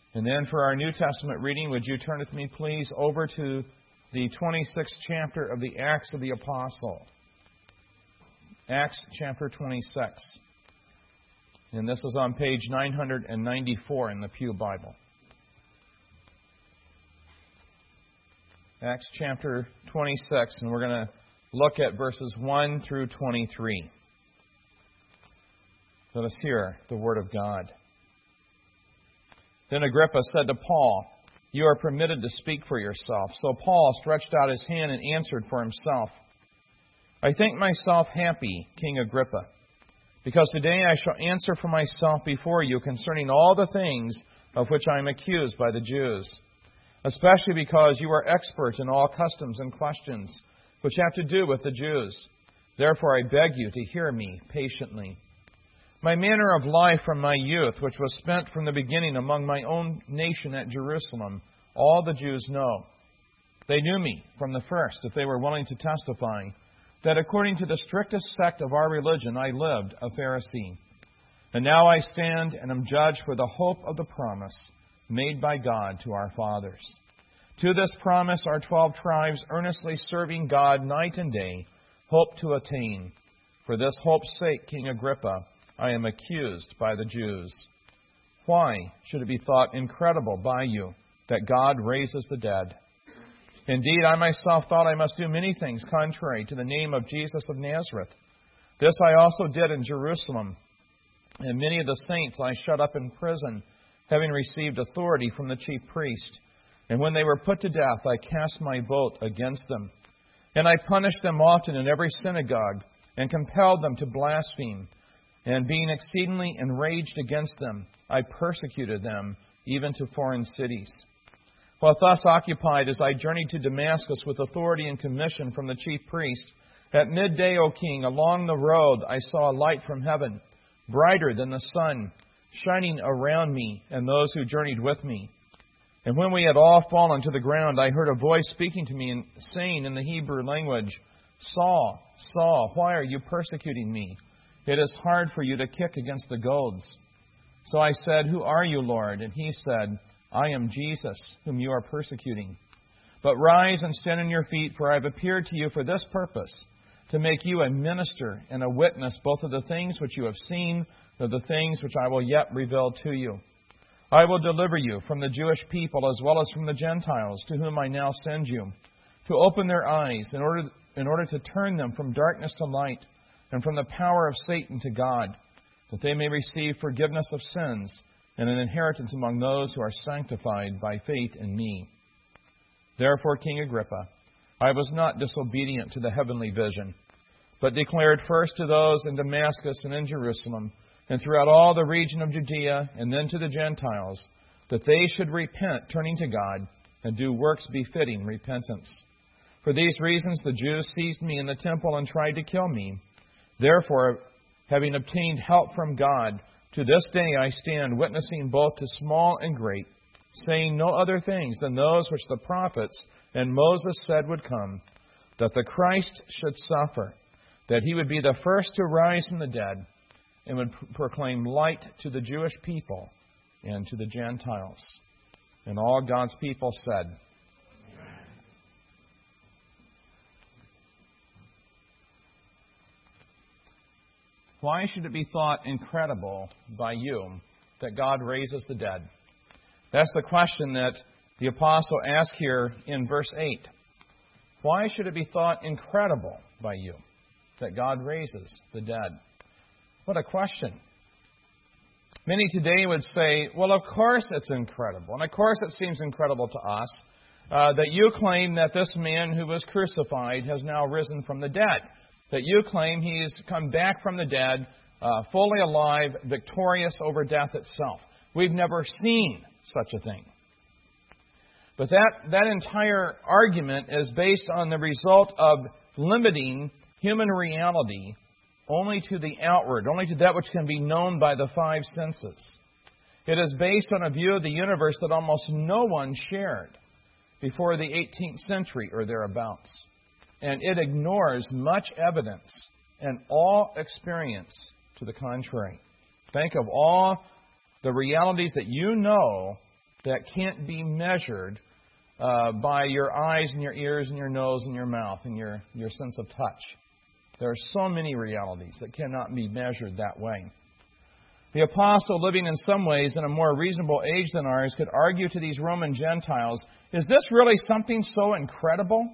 And then for our New Testament reading, would you turn with me, please, over to the 26th chapter of the Acts of the Apostle. Acts chapter 26. And this is on page 994 in the Pew Bible. Acts chapter 26, and we're going to look at verses 1 through 23. Let us hear the Word of God. Then Agrippa said to Paul, "You are permitted to speak for yourself." So Paul stretched out his hand and answered for himself, "I think myself happy, King Agrippa, because today I shall answer for myself before you concerning all the things of which I am accused by the Jews, especially because you are expert in all customs and questions which have to do with the Jews. Therefore I beg you to hear me patiently. My manner of life from my youth, which was spent from the beginning among my own nation at Jerusalem, all the Jews know. They knew me from the first, if they were willing to testify, that according to the strictest sect of our religion I lived a Pharisee. And now I stand and am judged for the hope of the promise made by God to our fathers. To this promise our 12 tribes, earnestly serving God night and day, hope to attain. For this hope's sake, King Agrippa, I am accused by the Jews. Why should it be thought incredible by you that God raises the dead? Indeed, I myself thought I must do many things contrary to the name of Jesus of Nazareth. This I also did in Jerusalem, and many of the saints I shut up in prison, having received authority from the chief priest. And when they were put to death, I cast my vote against them. And I punished them often in every synagogue, and compelled them to blaspheme. And being exceedingly enraged against them, I persecuted them, even to foreign cities. While thus occupied, as I journeyed to Damascus with authority and commission from the chief priest, at midday, O king, along the road I saw a light from heaven, brighter than the sun, shining around me and those who journeyed with me. And when we had all fallen to the ground, I heard a voice speaking to me and saying in the Hebrew language, "Saul, Saul, why are you persecuting me? It is hard for you to kick against the goads." So I said, "Who are you, Lord?" And he said, "I am Jesus, whom you are persecuting. But rise and stand on your feet, for I have appeared to you for this purpose, to make you a minister and a witness both of the things which you have seen and of the things which I will yet reveal to you. I will deliver you from the Jewish people as well as from the Gentiles, to whom I now send you, to open their eyes in order to turn them from darkness to light, and from the power of Satan to God, that they may receive forgiveness of sins and an inheritance among those who are sanctified by faith in me. Therefore, King Agrippa, I was not disobedient to the heavenly vision, but declared first to those in Damascus and in Jerusalem, and throughout all the region of Judea, and then to the Gentiles, that they should repent, turning to God, and do works befitting repentance. For these reasons the Jews seized me in the temple and tried to kill me. Therefore, having obtained help from God, to this day I stand witnessing both to small and great, saying no other things than those which the prophets and Moses said would come, that the Christ should suffer, that he would be the first to rise from the dead, and would proclaim light to the Jewish people and to the Gentiles. And all God's people said, why should it be thought incredible by you that God raises the dead? That's the question that the apostle asks here in verse 8. Why should it be thought incredible by you that God raises the dead? What a question. Many today would say, well, of course it's incredible. And of course it seems incredible to us that you claim that this man who was crucified has now risen from the dead. That you claim he's come back from the dead, fully alive, victorious over death itself. We've never seen such a thing. But that entire argument is based on the result of limiting human reality only to the outward, only to that which can be known by the five senses. It is based on a view of the universe that almost no one shared before the 18th century or thereabouts. And it ignores much evidence and all experience to the contrary. Think of all the realities that you know that can't be measured by your eyes and your ears and your nose and your mouth and your sense of touch. There are so many realities that cannot be measured that way. The apostle, living in some ways in a more reasonable age than ours, could argue to these Roman Gentiles, is this really something so incredible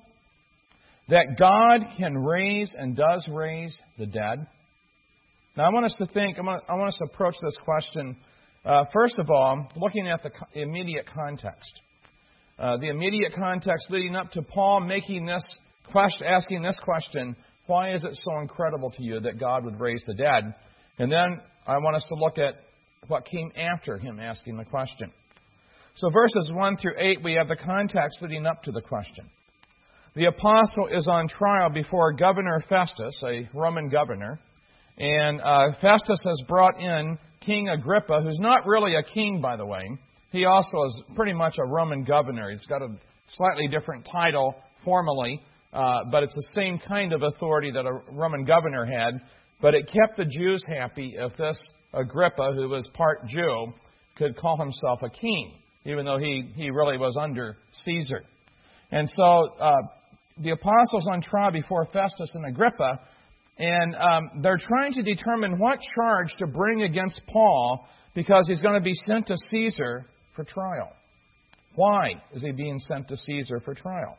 that God can raise and does raise the dead? Now, I want us to think, I want us to approach this question, first of all, looking at the immediate context. The immediate context leading up to Paul making this question, asking this question, why is it so incredible to you that God would raise the dead? And then I want us to look at what came after him asking the question. So verses 1 through 8, we have the context leading up to the question. The apostle is on trial before Governor Festus, a Roman governor. And Festus has brought in King Agrippa, who's not really a king, by the way. He also is pretty much a Roman governor. He's got a slightly different title formally, but it's the same kind of authority that a Roman governor had. But it kept the Jews happy if this Agrippa, who was part Jew, could call himself a king, even though he really was under Caesar. And so the apostles on trial before Festus and Agrippa, and they're trying to determine what charge to bring against Paul because he's going to be sent to Caesar for trial. Why is he being sent to Caesar for trial?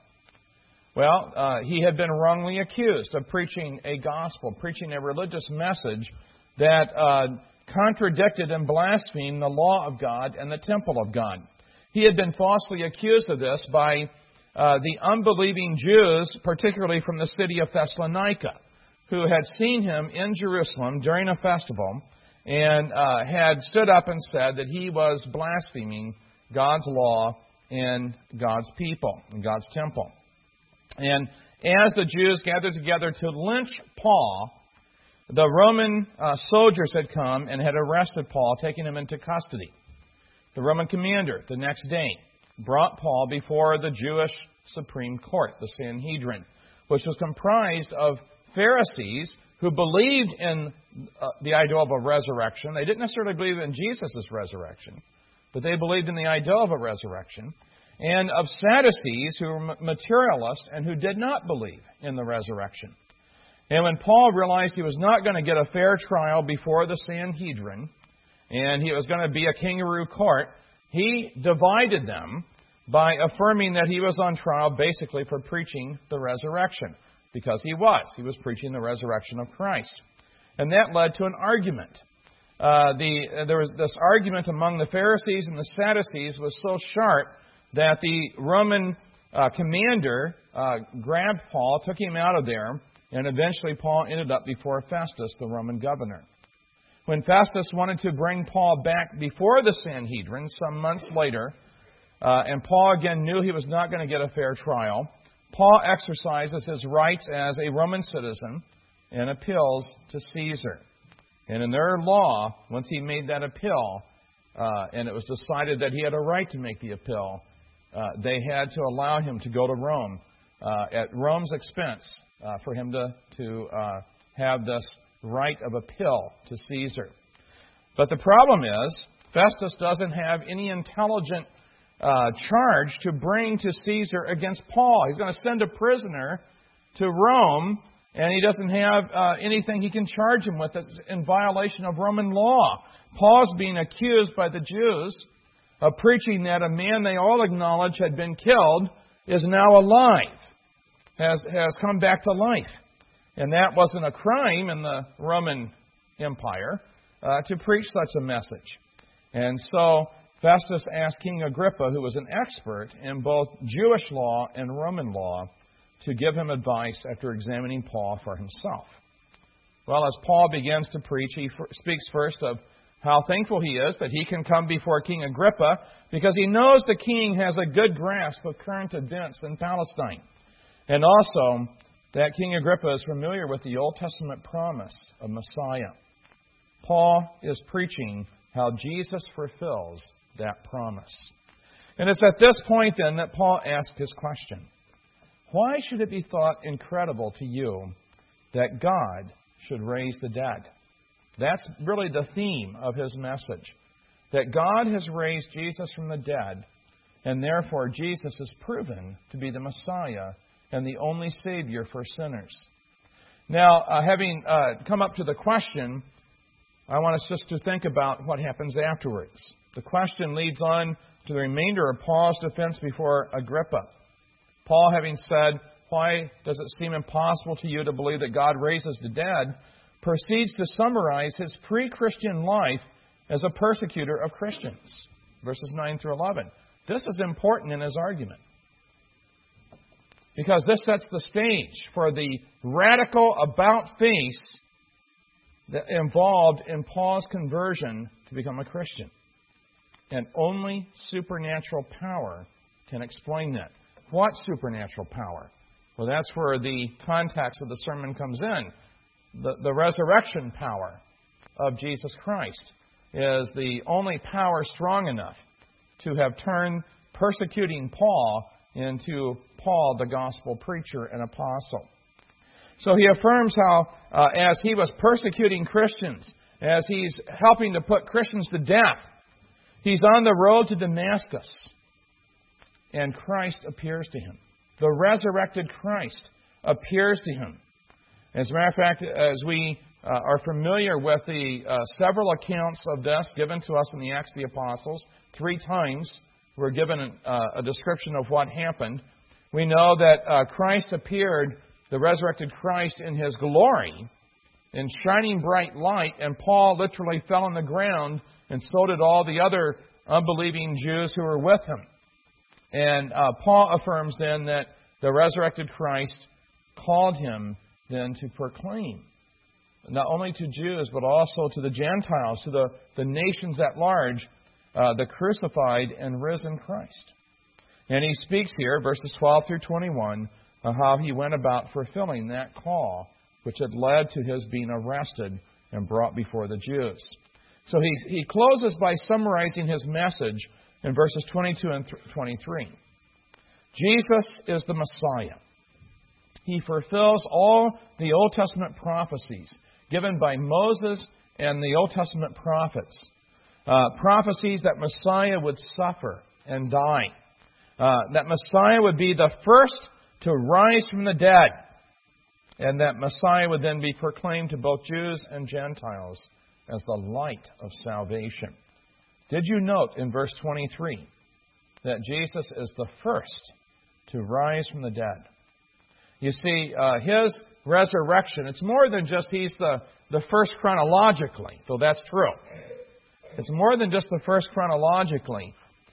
Well, he had been wrongly accused of preaching a gospel, preaching a religious message that contradicted and blasphemed the law of God and the temple of God. He had been falsely accused of this by the unbelieving Jews, particularly from the city of Thessalonica, who had seen him in Jerusalem during a festival and had stood up and said that he was blaspheming God's law and God's people and God's temple. And as the Jews gathered together to lynch Paul, the Roman soldiers had come and had arrested Paul, taking him into custody. The Roman commander, the next day, brought Paul before the Jewish Supreme Court, the Sanhedrin, which was comprised of Pharisees who believed in the idea of a resurrection. They didn't necessarily believe in Jesus' resurrection, but they believed in the idea of a resurrection. And of Sadducees, who were materialists and who did not believe in the resurrection. And when Paul realized he was not going to get a fair trial before the Sanhedrin, and he was going to be a kangaroo court, he divided them by affirming that he was on trial basically for preaching the resurrection. Because he was preaching the resurrection of Christ. And that led to an argument. There was this argument among the Pharisees and the Sadducees was so sharp that the Roman commander grabbed Paul, took him out of there, and eventually Paul ended up before Festus, the Roman governor. When Festus wanted to bring Paul back before the Sanhedrin some months later, and Paul again knew he was not going to get a fair trial, Paul exercises his rights as a Roman citizen and appeals to Caesar. And in their law, once he made that appeal, and it was decided that he had a right to make the appeal, they had to allow him to go to Rome at Rome's expense for him to have this right of appeal to Caesar. But the problem is, Festus doesn't have any intelligent charge to bring to Caesar against Paul. He's going to send a prisoner to Rome, and he doesn't have anything he can charge him with that's in violation of Roman law. Paul's being accused by the Jews of preaching that a man they all acknowledge had been killed is now alive, has come back to life. And that wasn't a crime in the Roman Empire to preach such a message. And so Festus asked King Agrippa, who was an expert in both Jewish law and Roman law, to give him advice after examining Paul for himself. Well, as Paul begins to preach, he speaks first of how thankful he is that he can come before King Agrippa because he knows the king has a good grasp of current events in Palestine. And also that King Agrippa is familiar with the Old Testament promise of Messiah. Paul is preaching how Jesus fulfills that promise. And it's at this point then that Paul asks his question. Why should it be thought incredible to you that God should raise the dead? That's really the theme of his message. that God has raised Jesus from the dead, and therefore Jesus is proven to be the Messiah and the only Savior for sinners. Now, having come up to the question, I want us just to think about what happens afterwards. The question leads on to the remainder of Paul's defense before Agrippa. Paul, having said, "Why does it seem impossible to you to believe that God raises the dead?" proceeds to summarize his pre-Christian life as a persecutor of Christians. Verses 9 through 11. This is important in his argument, because this sets the stage for the radical about-face that involved in Paul's conversion to become a Christian. And only supernatural power can explain that. What supernatural power? Well, that's where the context of the sermon comes in. The resurrection power of Jesus Christ is the only power strong enough to have turned persecuting Paul into Paul, the gospel preacher and apostle. So he affirms how, as he was persecuting Christians, as he's helping to put Christians to death, he's on the road to Damascus, and Christ appears to him. The resurrected Christ appears to him. As a matter of fact, as we are familiar with the several accounts of this given to us in the Acts of the Apostles, 3 times we're given a description of what happened. We know that Christ appeared, the resurrected Christ, in His glory, in shining bright light, and Paul literally fell on the ground, and so did all the other unbelieving Jews who were with him. And Paul affirms then that the resurrected Christ called him then to proclaim, not only to Jews, but also to the Gentiles, to the nations at large, the crucified and risen Christ. And he speaks here, verses 12 through 21, of how he went about fulfilling that call, which had led to his being arrested and brought before the Jews. So he closes by summarizing his message in verses 22 and 23. Jesus is the Messiah. He fulfills all the Old Testament prophecies given by Moses and the Old Testament prophets. Prophecies that Messiah would suffer and die. That Messiah would be the first to rise from the dead. And that Messiah would then be proclaimed to both Jews and Gentiles as the light of salvation. Did you note in verse 23 that Jesus is the first to rise from the dead? You see, His resurrection, it's more than just He's the first chronologically, though that's true. It's more than just the first chronologically.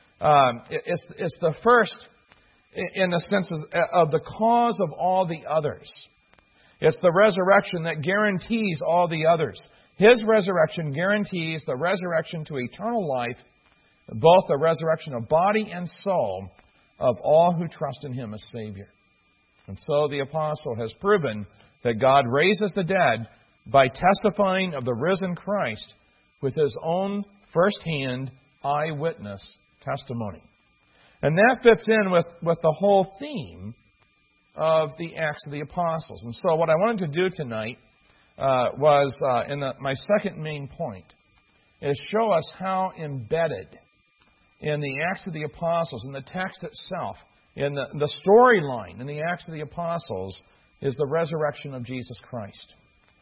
It's the first in the sense of the cause of all the others. It's the resurrection that guarantees all the others. His resurrection guarantees the resurrection to eternal life, both the resurrection of body and soul of all who trust in Him as Savior. And so the apostle has proven that God raises the dead by testifying of the risen Christ with his own first-hand eyewitness testimony. And that fits in with the whole theme of the Acts of the Apostles. And so what I wanted to do tonight was, my second main point, is show us how embedded in the Acts of the Apostles, in the text itself, in the storyline in the Acts of the Apostles, is the resurrection of Jesus Christ.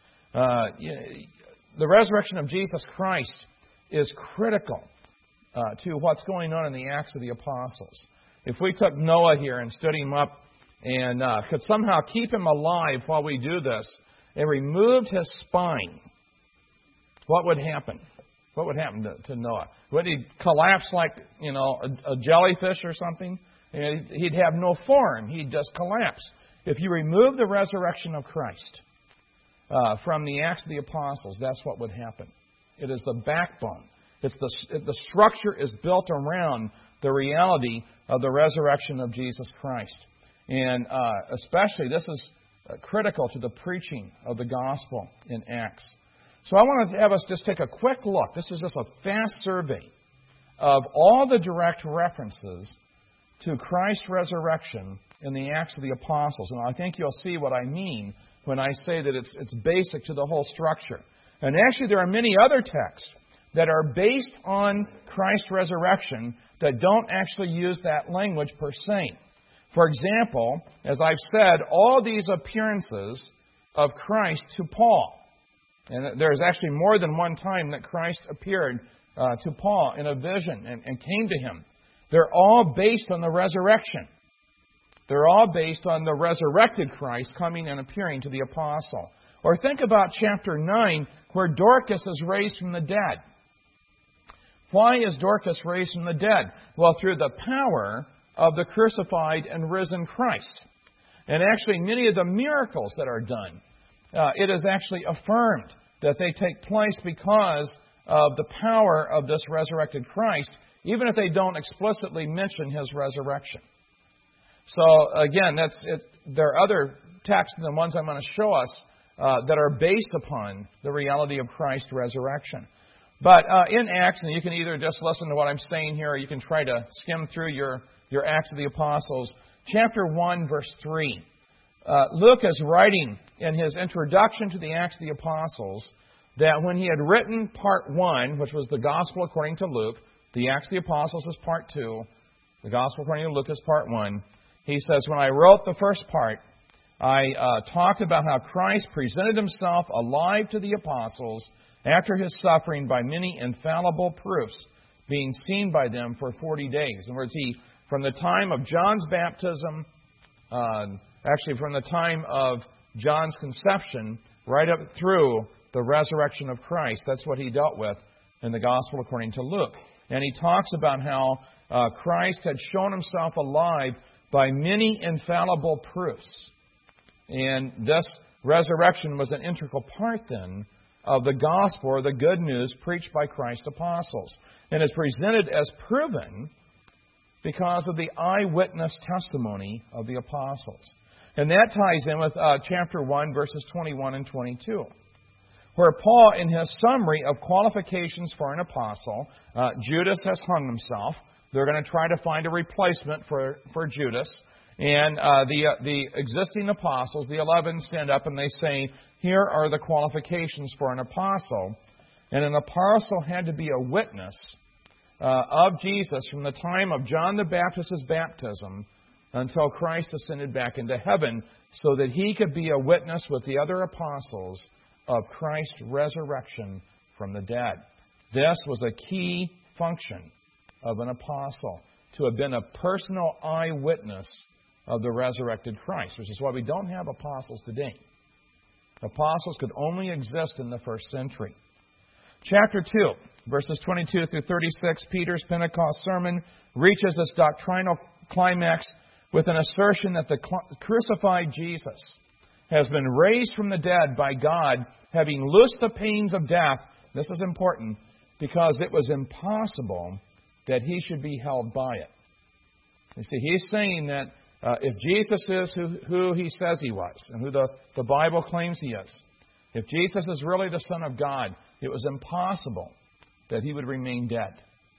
The resurrection of Jesus Christ is critical to what's going on in the Acts of the Apostles. If we took Noah here and stood him up and could somehow keep him alive while we do this, and removed his spine, what would happen? What would happen to Noah? Would he collapse like, a jellyfish or something? He'd have no form. He'd just collapse. If you remove the resurrection of Christ from the Acts of the Apostles, that's what would happen. It is the backbone. The structure is built around the reality of the resurrection of Jesus Christ. And especially, this is critical to the preaching of the gospel in Acts. So I want to have us just take a quick look. This is just a fast survey of all the direct references to Christ's resurrection in the Acts of the Apostles. And I think you'll see what I mean when I say that it's basic to the whole structure. And actually there are many other texts that are based on Christ's resurrection that don't actually use that language per se. For example, as I've said, all these appearances of Christ to Paul, and there's actually more than one time that Christ appeared to Paul in a vision and came to him. They're all based on the resurrection. They're all based on the resurrected Christ coming and appearing to the apostle. Or think about chapter 9, where Dorcas is raised from the dead. Why is Dorcas raised from the dead? Well, through the power of the crucified and risen Christ. And actually, many of the miracles that are done, it is actually affirmed that they take place because of the power of this resurrected Christ, even if they don't explicitly mention His resurrection. So, again, there are other texts than the ones I'm going to show us that are based upon the reality of Christ's resurrection. But in Acts, and you can either just listen to what I'm saying here, or you can try to skim through your Acts of the Apostles, chapter 1, verse 3. Luke is writing in his introduction to the Acts of the Apostles that when he had written part 1, which was the Gospel according to Luke, the Acts of the Apostles is part 2, the Gospel according to Luke is part 1, he says, when I wrote the first part, I talked about how Christ presented Himself alive to the apostles after His suffering by many infallible proofs, being seen by them for 40 days. In other words, from the time of John's baptism, actually from the time of John's conception, right up through the resurrection of Christ, that's what he dealt with in the Gospel according to Luke. And he talks about how Christ had shown Himself alive by many infallible proofs. And this resurrection was an integral part then of the gospel, or the good news preached by Christ's apostles. And is presented as proven because of the eyewitness testimony of the apostles. And that ties in with chapter 1, verses 21 and 22, where Paul, in his summary of qualifications for an apostle, Judas has hung himself. They're going to try to find a replacement for Judas. And the existing apostles, the 11, stand up and they say, here are the qualifications for an apostle. And an apostle had to be a witness of Jesus from the time of John the Baptist's baptism until Christ ascended back into heaven, so that he could be a witness with the other apostles of Christ's resurrection from the dead. This was a key function of an apostle, to have been a personal eyewitness of the resurrected Christ, which is why we don't have apostles today. Apostles could only exist in the first century. Chapter 2, verses 22 through 36, Peter's Pentecost sermon reaches its doctrinal climax with an assertion that the crucified Jesus has been raised from the dead by God, having loosed the pains of death. This is important, because it was impossible that He should be held by it. You see, he's saying that if Jesus is who He says He was, and who the Bible claims He is, if Jesus is really the Son of God, it was impossible that He would remain dead.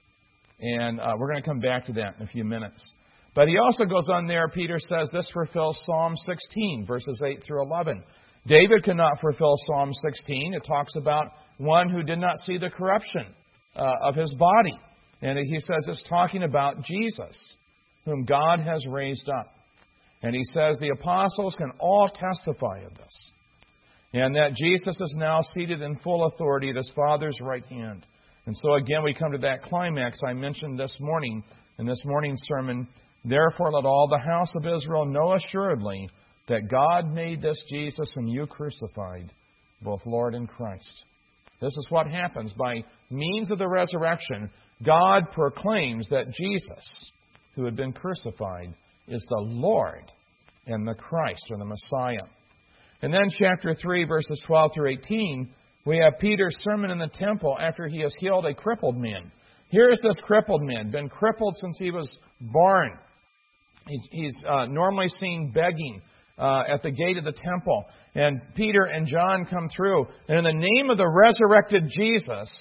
And we're going to come back to that in a few minutes. But he also goes on there, Peter says, this fulfills Psalm 16, verses 8 through 11. David could not fulfill Psalm 16. It talks about one who did not see the corruption of his body. And he says it's talking about Jesus, whom God has raised up. And he says the apostles can all testify of this. And that Jesus is now seated in full authority at His Father's right hand. And so again, we come to that climax I mentioned this morning in this morning's sermon. Therefore, let all the house of Israel know assuredly that God made this Jesus whom you crucified, both Lord and Christ. This is what happens. By means of the resurrection, God proclaims that Jesus, who had been crucified, is the Lord and the Christ, or the Messiah. And then chapter 3, verses 12 through 18, we have Peter's sermon in the temple after he has healed a crippled man. Here's this crippled man, been crippled since he was born. He's normally seen begging at the gate of the temple. And Peter and John come through. And in the name of the resurrected Jesus,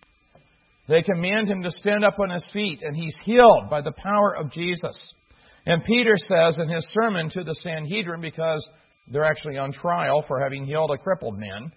they command him to stand up on his feet. And he's healed by the power of Jesus. And Peter says in his sermon to the Sanhedrin, because they're actually on trial for having healed a crippled man,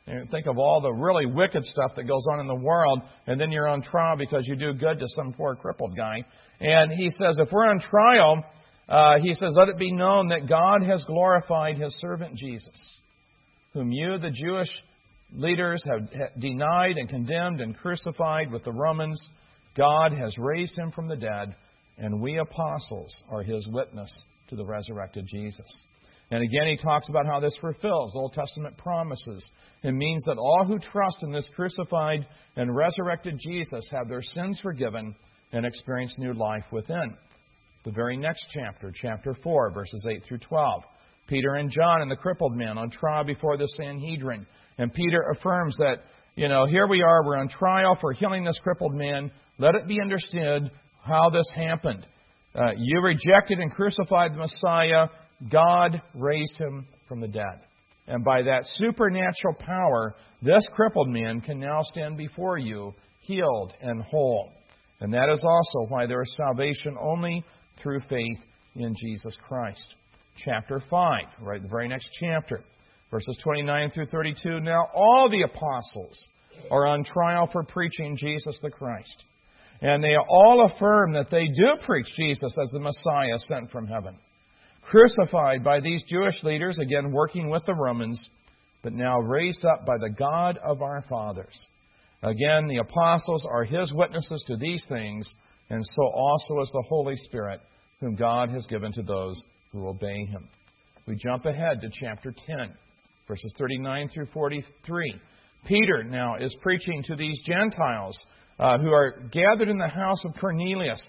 Think of all the really wicked stuff that goes on in the world, and then you're on trial because you do good to some poor crippled guy. And he says, if we're on trial, he says, let it be known that God has glorified His servant Jesus, whom you, the Jewish leaders, have denied and condemned and crucified with the Romans. God has raised Him from the dead, and we apostles are His witness to the resurrected Jesus. And again, he talks about how this fulfills Old Testament promises. It means that all who trust in this crucified and resurrected Jesus have their sins forgiven and experience new life within. The very next chapter, chapter 4, verses 8 through 12. Peter and John and the crippled man on trial before the Sanhedrin. And Peter affirms that, here we are, we're on trial for healing this crippled man. Let it be understood how this happened. You rejected and crucified the Messiah. God raised Him from the dead. And by that supernatural power, this crippled man can now stand before you, healed and whole. And that is also why there is salvation only through faith in Jesus Christ. Chapter 5, right, the very next chapter, verses 29 through 32. Now all the apostles are on trial for preaching Jesus the Christ. And they all affirm that they do preach Jesus as the Messiah sent from heaven, crucified by these Jewish leaders, again working with the Romans, but now raised up by the God of our fathers. Again, the apostles are His witnesses to these things, and so also is the Holy Spirit, whom God has given to those who obey Him. We jump ahead to chapter 10, verses 39 through 43. Peter now is preaching to these Gentiles who are gathered in the house of Cornelius.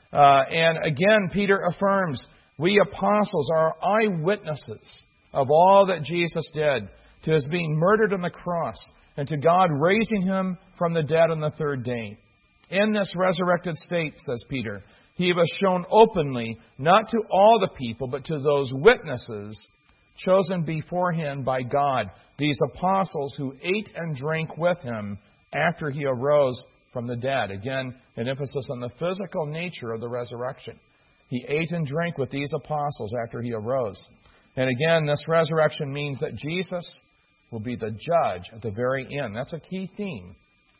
And again, Peter affirms, we apostles are eyewitnesses of all that Jesus did, to His being murdered on the cross, and to God raising Him from the dead on the third day. In this resurrected state, says Peter, He was shown openly, not to all the people, but to those witnesses chosen beforehand by God, these apostles who ate and drank with Him after He arose from the dead. Again, an emphasis on the physical nature of the resurrection. He ate and drank with these apostles after He arose. And again, this resurrection means that Jesus will be the judge at the very end. That's a key theme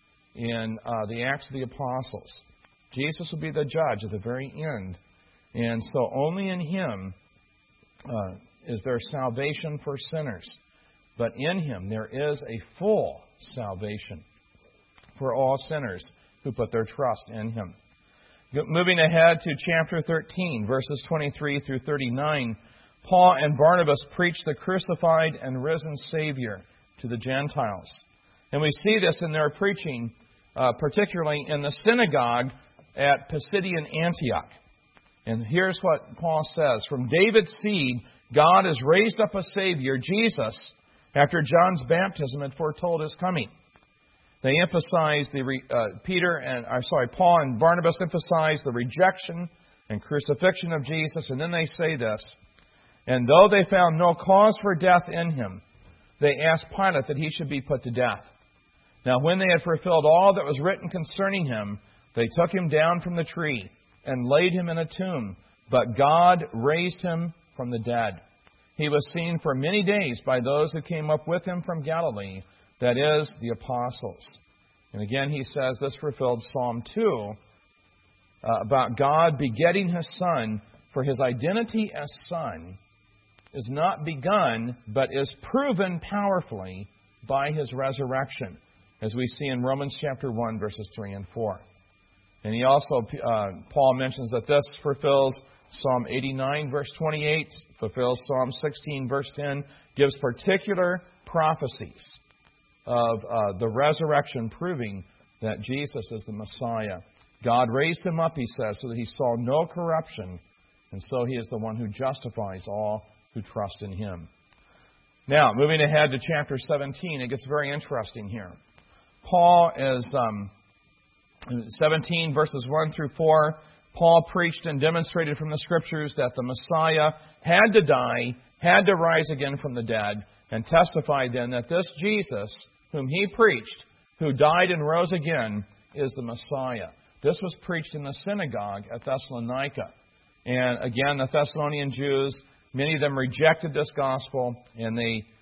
in the Acts of the Apostles. Jesus will be the judge at the very end. And so only in Him is there salvation for sinners. But in Him there is a full salvation for all sinners who put their trust in Him. Moving ahead to chapter 13, verses 23 through 39, Paul and Barnabas preached the crucified and risen Savior to the Gentiles. And we see this in their preaching, particularly in the synagogue at Pisidian Antioch. And here's what Paul says. From David's seed, God has raised up a Savior, Jesus, after John's baptism had foretold His coming. They emphasized Paul and Barnabas emphasized the rejection and crucifixion of Jesus, and then they say this, and though they found no cause for death in Him, they asked Pilate that He should be put to death. Now when they had fulfilled all that was written concerning Him, they took Him down from the tree and laid Him in a tomb, but God raised Him from the dead. He was seen for many days by those who came up with Him from Galilee, that is, the apostles. And again, he says this fulfilled Psalm 2 about God begetting His Son, for His identity as Son is not begun, but is proven powerfully by His resurrection, as we see in Romans chapter 1, verses 3 and 4. And he also, Paul mentions that this fulfills Psalm 89, verse 28, fulfills Psalm 16, verse 10, gives particular prophecies of the resurrection, proving that Jesus is the Messiah. God raised Him up, he says, so that He saw no corruption, and so He is the one who justifies all who trust in Him. Now, moving ahead to chapter 17, it gets very interesting here. Paul is, 17 verses 1 through 4, Paul preached and demonstrated from the Scriptures that the Messiah had to die, had to rise again from the dead, and testified then that this Jesus, whom he preached, who died and rose again, is the Messiah. This was preached in the synagogue at Thessalonica. And again, the Thessalonian Jews, many of them rejected this gospel, and they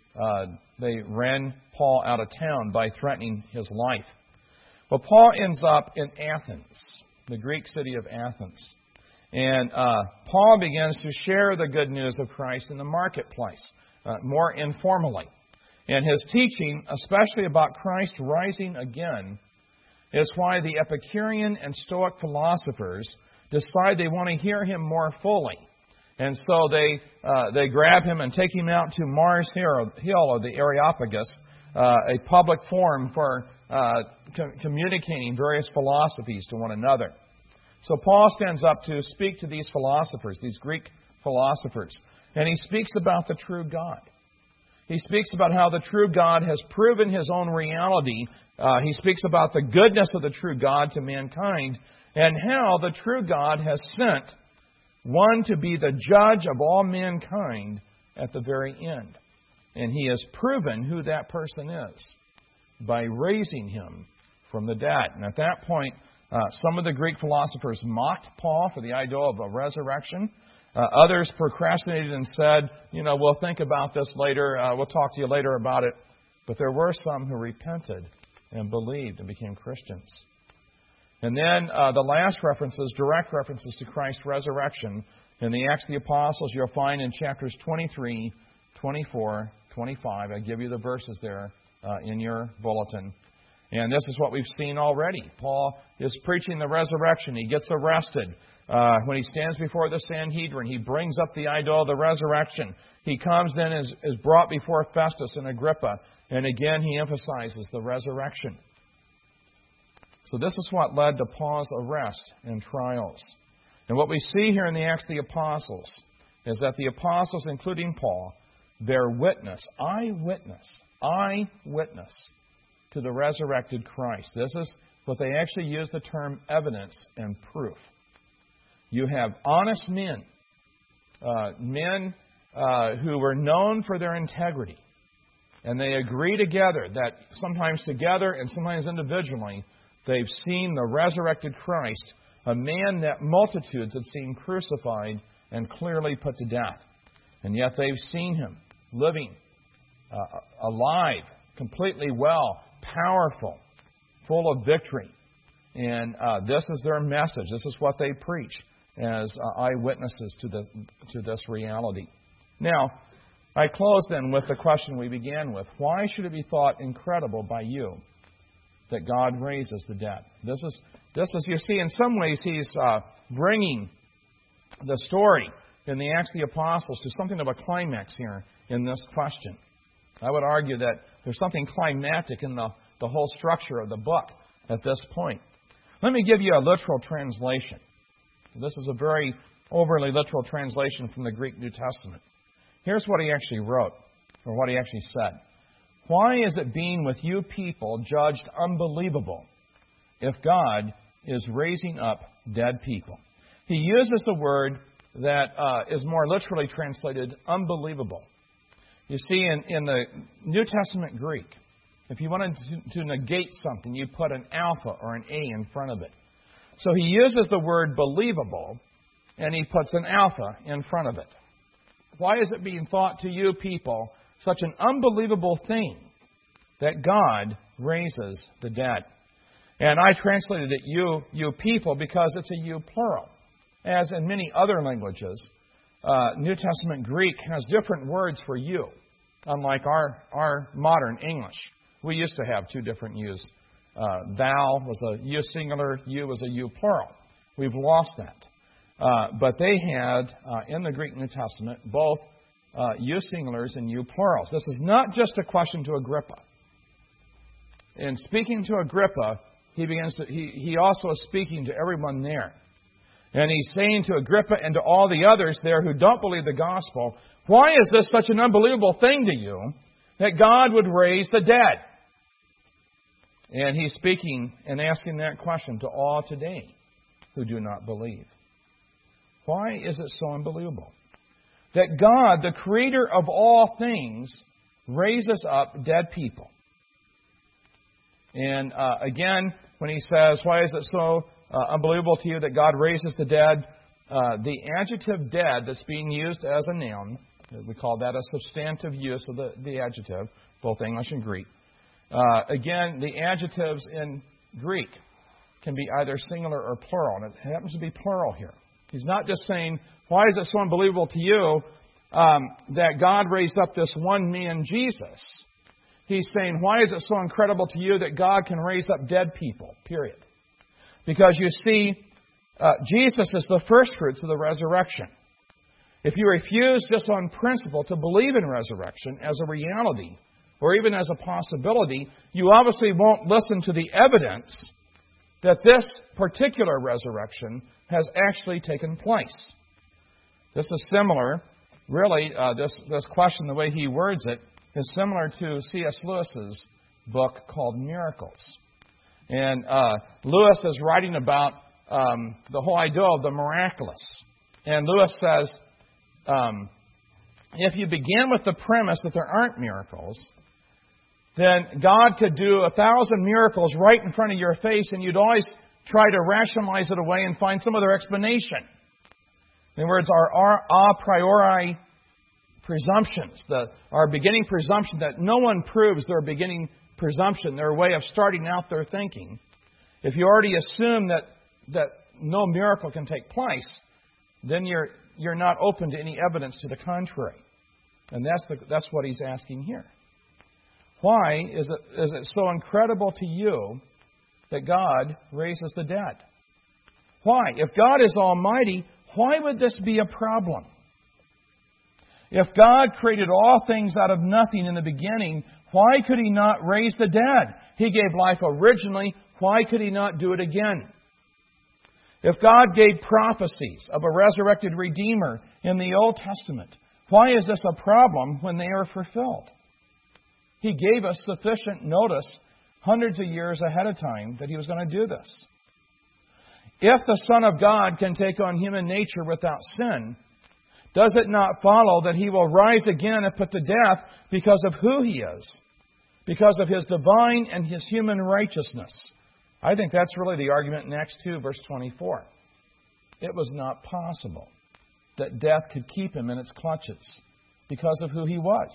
They ran Paul out of town by threatening his life. Well, Paul ends up in Athens, the Greek city of Athens. And Paul begins to share the good news of Christ in the marketplace, more informally. And his teaching, especially about Christ rising again, is why the Epicurean and Stoic philosophers decide they want to hear him more fully. And so they grab him and take him out to Mars Hill, or the Areopagus, a public forum for communicating various philosophies to one another. So Paul stands up to speak to these philosophers, these Greek philosophers, and he speaks about the true God. He speaks about how the true God has proven His own reality. He speaks about the goodness of the true God to mankind, and how the true God has sent one to be the judge of all mankind at the very end. And He has proven who that person is by raising Him from the dead. And at that point, some of the Greek philosophers mocked Paul for the idea of a resurrection. Others procrastinated and said, we'll think about this later. We'll talk to you later about it. But there were some who repented and believed and became Christians. And then the last references, direct references to Christ's resurrection in the Acts of the Apostles, you'll find in chapters 23, 24, 25. I give you the verses there in your bulletin. And this is what we've seen already. Paul is preaching the resurrection. He gets arrested. When he stands before the Sanhedrin, he brings up the idea of the resurrection. He comes then is brought before Festus and Agrippa. And again, he emphasizes the resurrection. So this is what led to Paul's arrest and trials. And what we see here in the Acts of the Apostles is that the apostles, including Paul, bear witness, eyewitness to the resurrected Christ. This is what they actually use the term evidence and proof. You have honest men, who were known for their integrity, and they agree together that sometimes together and sometimes individually, they've seen the resurrected Christ, a man that multitudes had seen crucified and clearly put to death. And yet they've seen Him living, alive, completely well, powerful, full of victory. And this is their message. This is what they preach as eyewitnesses to this reality. Now, I close then with the question we began with. Why should it be thought incredible by you that God raises the dead? This is you see, in some ways, He's bringing the story in the Acts of the Apostles to something of a climax here in this question. I would argue that there's something climactic in the whole structure of the book at this point. Let me give you a literal translation. This is a very overly literal translation from the Greek New Testament. Here's what he actually wrote, or what he actually said. Why is it being with you people judged unbelievable if God is raising up dead people? He uses the word that is more literally translated unbelievable. You see, in the New Testament Greek, if you wanted to negate something, you put an alpha or an A in front of it. So he uses the word believable, and he puts an alpha in front of it. Why is it being thought to you people such an unbelievable thing that God raises the dead? And I translated it you people because it's a you plural. As in many other languages, New Testament Greek has different words for you, unlike our modern English. We used to have two different yous. Thou was a you singular, you was a you plural. We've lost that. But they had, in the Greek New Testament, both you singulars and you plurals. This is not just a question to Agrippa. In speaking to Agrippa, he also is speaking to everyone there. And he's saying to Agrippa and to all the others there who don't believe the gospel, why is this such an unbelievable thing to you that God would raise the dead? And he's speaking and asking that question to all today who do not believe. Why is it so unbelievable that God, the creator of all things, raises up dead people? And again, when he says, why is it so unbelievable to you that God raises the dead, the adjective dead that's being used as a noun We call that a substantive use of the adjective, both English and Greek. Again, the adjectives in Greek can be either singular or plural, and it happens to be plural here. He's not just saying, why is it so unbelievable to you that God raised up this one man, Jesus? He's saying, why is it so incredible to you that God can raise up dead people, period? Because you see, Jesus is the first fruits of the resurrection. If you refuse just on principle to believe in resurrection as a reality, or even as a possibility, you obviously won't listen to the evidence that this particular resurrection has actually taken place. This is similar, really, this question, the way he words it, is similar to C.S. Lewis's book called Miracles. And Lewis is writing about the whole idea of the miraculous. And Lewis says, if you begin with the premise that there aren't miracles, then God could do 1,000 miracles right in front of your face, and you'd always try to rationalize it away and find some other explanation. In other words, our a priori presumptions, our beginning presumption that no one proves their beginning presumption, their way of starting out their thinking. If you already assume that no miracle can take place, then you're not open to any evidence to the contrary. And that's what he's asking here. Why is it so incredible to you that God raises the dead? Why? If God is almighty, why would this be a problem? If God created all things out of nothing in the beginning, why could He not raise the dead? He gave life originally. Why could He not do it again? If God gave prophecies of a resurrected Redeemer in the Old Testament, why is this a problem when they are fulfilled? He gave us sufficient notice hundreds of years ahead of time that He was going to do this. If the Son of God can take on human nature without sin, does it not follow that He will rise again and put to death because of who He is? Because of His divine and His human righteousness? I think that's really the argument in Acts 2, verse 24. It was not possible that death could keep Him in its clutches because of who He was.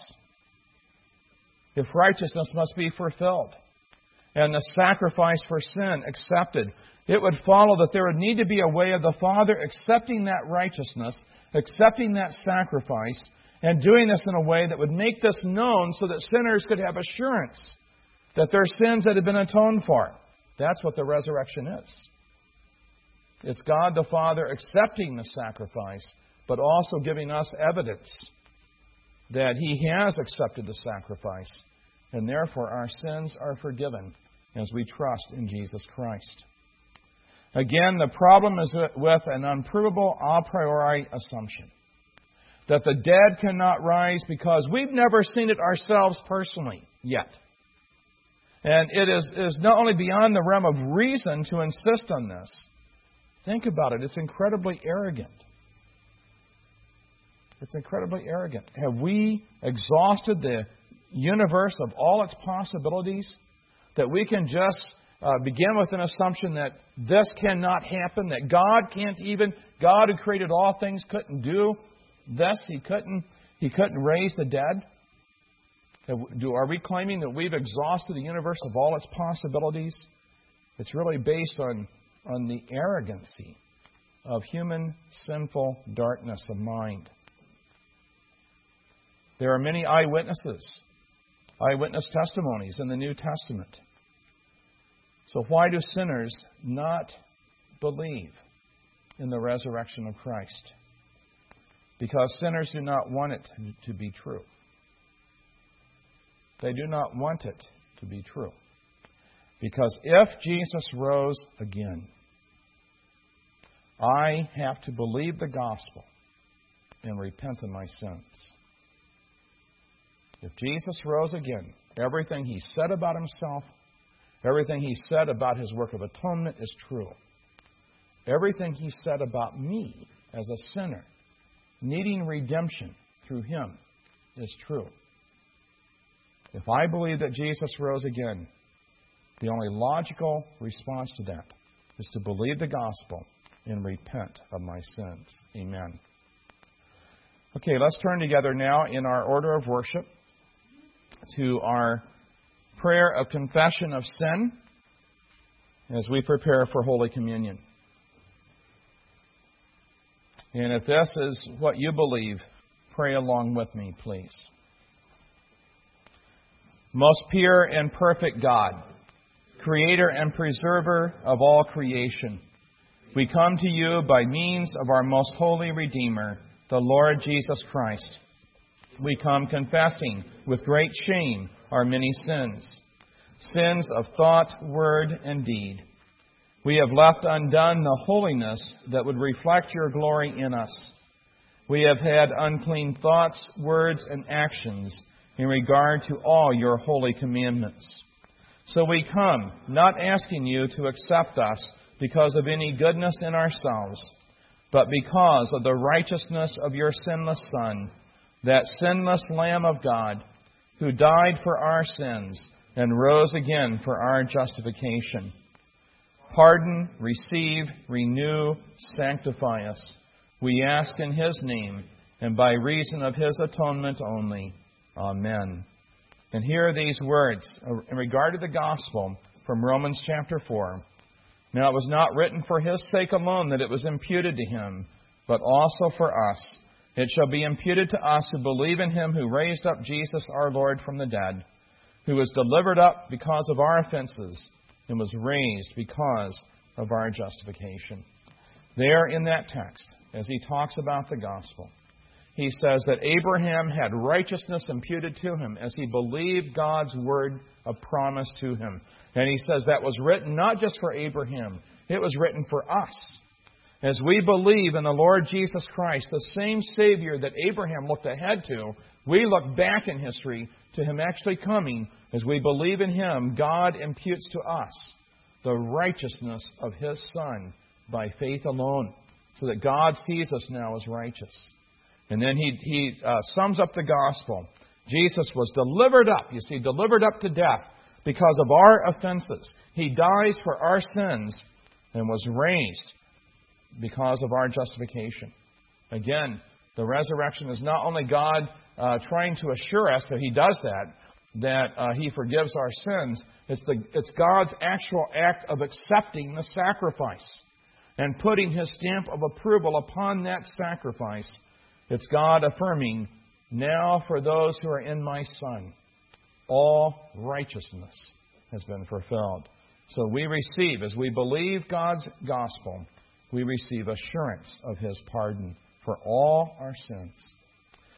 If righteousness must be fulfilled and the sacrifice for sin accepted, it would follow that there would need to be a way of the Father accepting that righteousness, accepting that sacrifice, and doing this in a way that would make this known so that sinners could have assurance that their sins had been atoned for. That's what the resurrection is. It's God the Father accepting the sacrifice, but also giving us evidence that He has accepted the sacrifice, and therefore our sins are forgiven as we trust in Jesus Christ. Again, the problem is with an unprovable a priori assumption that the dead cannot rise because we've never seen it ourselves personally yet. And it is not only beyond the realm of reason to insist on this. Think about it. It's incredibly arrogant. It's incredibly arrogant. Have we exhausted the universe of all its possibilities that we can just begin with an assumption that this cannot happen, that God who created all things couldn't do this, He couldn't raise the dead? Are we claiming that we've exhausted the universe of all its possibilities? It's really based on the arrogancy of human sinful darkness of mind. There are many eyewitness testimonies in the New Testament. So why do sinners not believe in the resurrection of Christ? Because sinners do not want it to be true. They do not want it to be true. Because if Jesus rose again, I have to believe the gospel and repent of my sins. If Jesus rose again, everything He said about Himself, everything He said about His work of atonement is true. Everything He said about me as a sinner, needing redemption through Him, is true. If I believe that Jesus rose again, the only logical response to that is to believe the gospel and repent of my sins. Amen. Okay, let's turn together now in our order of worship to our prayer of confession of sin as we prepare for Holy Communion. And if this is what you believe, pray along with me, please. Most pure and perfect God, Creator and Preserver of all creation, we come to you by means of our most holy Redeemer, the Lord Jesus Christ. We come confessing with great shame our many sins, sins of thought, word, and deed. We have left undone the holiness that would reflect your glory in us. We have had unclean thoughts, words, and actions in regard to all your holy commandments. So we come, not asking you to accept us because of any goodness in ourselves, but because of the righteousness of your sinless Son, that sinless Lamb of God, who died for our sins and rose again for our justification. Pardon, receive, renew, sanctify us. We ask in His name, and by reason of His atonement only. Amen. And here are these words in regard to the gospel from Romans chapter 4. Now it was not written for His sake alone that it was imputed to Him, but also for us. It shall be imputed to us who believe in Him who raised up Jesus our Lord from the dead, who was delivered up because of our offenses and was raised because of our justification. There in that text, as he talks about the gospel, he says that Abraham had righteousness imputed to him as he believed God's word of promise to him. And he says that was written not just for Abraham, it was written for us. As we believe in the Lord Jesus Christ, the same Savior that Abraham looked ahead to, we look back in history to Him actually coming. As we believe in Him, God imputes to us the righteousness of His Son by faith alone, so that God sees us now as righteous. And then he sums up the gospel. Jesus was delivered up, you see, delivered up to death because of our offenses. He dies for our sins and was raised because of our justification. Again, the resurrection is not only God trying to assure us that He does that He forgives our sins. It's God's actual act of accepting the sacrifice and putting His stamp of approval upon that sacrifice. It's God affirming, now for those who are in my Son, all righteousness has been fulfilled. So we receive, as we believe God's gospel, we receive assurance of His pardon for all our sins.